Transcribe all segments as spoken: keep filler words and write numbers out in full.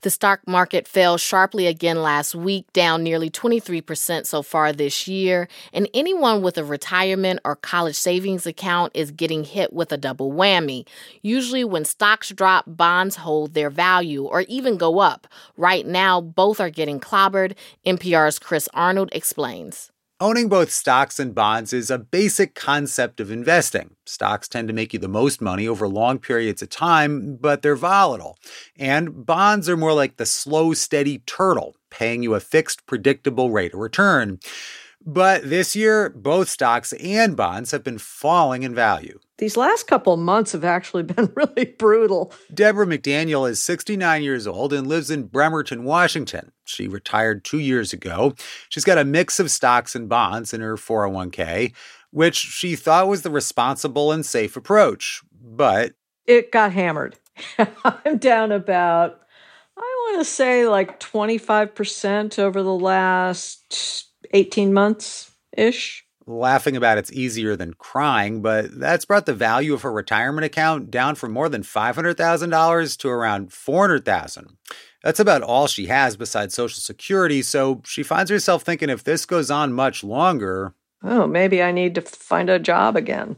The stock market fell sharply again last week, down nearly twenty-three percent so far this year. And anyone with a retirement or college savings account is getting hit with a double whammy. Usually when stocks drop, bonds hold their value or even go up. Right now, both are getting clobbered. N P R's Chris Arnold explains. Owning both stocks and bonds is a basic concept of investing. Stocks tend to make you the most money over long periods of time, but they're volatile. And bonds are more like the slow, steady turtle, paying you a fixed, predictable rate of return. But this year, both stocks and bonds have been falling in value. These last couple of months have actually been really brutal. Deborah McDaniel is sixty-nine years old and lives in Bremerton, Washington. She retired two years ago. She's got a mix of stocks and bonds in her four oh one k, which she thought was the responsible and safe approach. But it got hammered. I'm down about, I want to say like twenty-five percent over the last eighteen months-ish. Laughing about it's easier than crying, but that's brought the value of her retirement account down from more than five hundred thousand dollars to around four hundred thousand dollars. That's about all she has besides Social Security, so she finds herself thinking if this goes on much longer... Oh, maybe I need to find a job again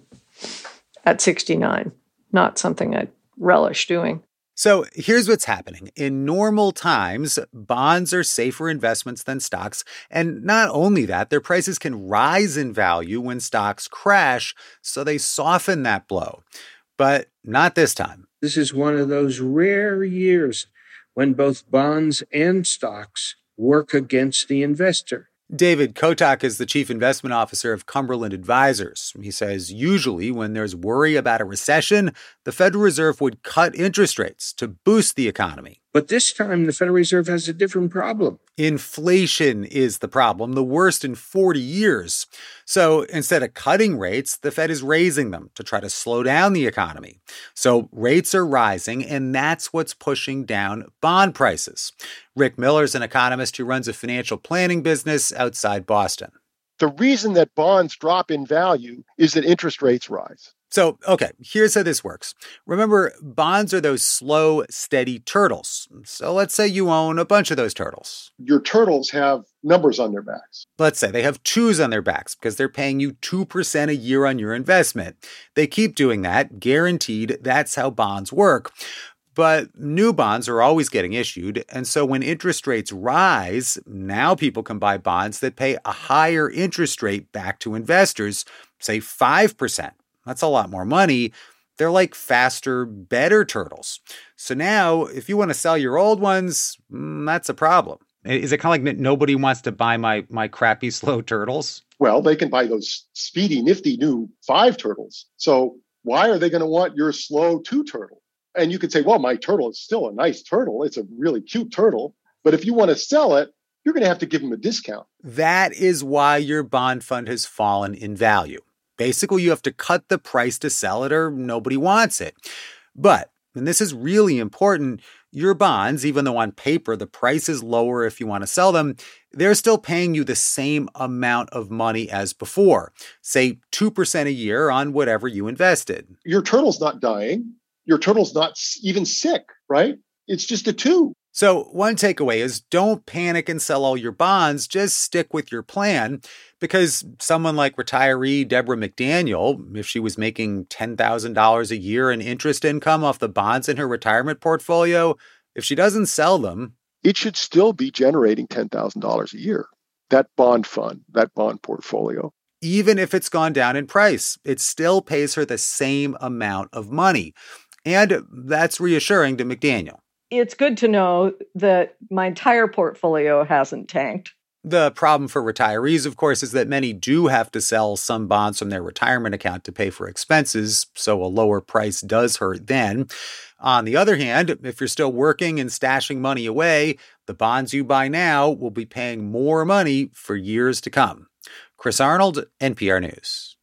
at sixty-nine. Not something I'd relish doing. So here's what's happening. In normal times, bonds are safer investments than stocks. And not only that, their prices can rise in value when stocks crash, so they soften that blow. But not this time. This is one of those rare years when both bonds and stocks work against the investor. David Kotak is the chief investment officer of Cumberland Advisors. He says usually when there's worry about a recession, the Federal Reserve would cut interest rates to boost the economy. But this time, the Federal Reserve has a different problem. Inflation is the problem, the worst in forty years. So instead of cutting rates, the Fed is raising them to try to slow down the economy. So rates are rising, and that's what's pushing down bond prices. Rick Miller is an economist who runs a financial planning business outside Boston. The reason that bonds drop in value is that interest rates rise. So, okay, here's how this works. Remember, bonds are those slow, steady turtles. So let's say you own a bunch of those turtles. Your turtles have numbers on their backs. Let's say they have twos on their backs because they're paying you two percent a year on your investment. They keep doing that, guaranteed. That's how bonds work. But new bonds are always getting issued, and so when interest rates rise, now people can buy bonds that pay a higher interest rate back to investors, say five percent. That's a lot more money. They're like faster, better turtles. So now, if you want to sell your old ones, that's a problem. Is it kind of like nobody wants to buy my my crappy, slow turtles? Well, they can buy those speedy, nifty new five turtles. So why are they going to want your slow two turtle? And you could say, well, my turtle is still a nice turtle. It's a really cute turtle. But if you want to sell it, you're going to have to give them a discount. That is why your bond fund has fallen in value. Basically, you have to cut the price to sell it or nobody wants it. But, and this is really important, your bonds, even though on paper the price is lower if you want to sell them, they're still paying you the same amount of money as before. Say two percent a year on whatever you invested. Your turtle's not dying. Your turtle's not even sick, right? It's just a two. So one takeaway is don't panic and sell all your bonds. Just stick with your plan because someone like retiree Deborah McDaniel, if she was making ten thousand dollars a year in interest income off the bonds in her retirement portfolio, if she doesn't sell them, it should still be generating ten thousand dollars a year. That bond fund, that bond portfolio. Even if it's gone down in price, it still pays her the same amount of money. And that's reassuring to McDaniel. It's good to know that my entire portfolio hasn't tanked. The problem for retirees, of course, is that many do have to sell some bonds from their retirement account to pay for expenses, so a lower price does hurt then. On the other hand, if you're still working and stashing money away, the bonds you buy now will be paying more money for years to come. Chris Arnold, N P R News.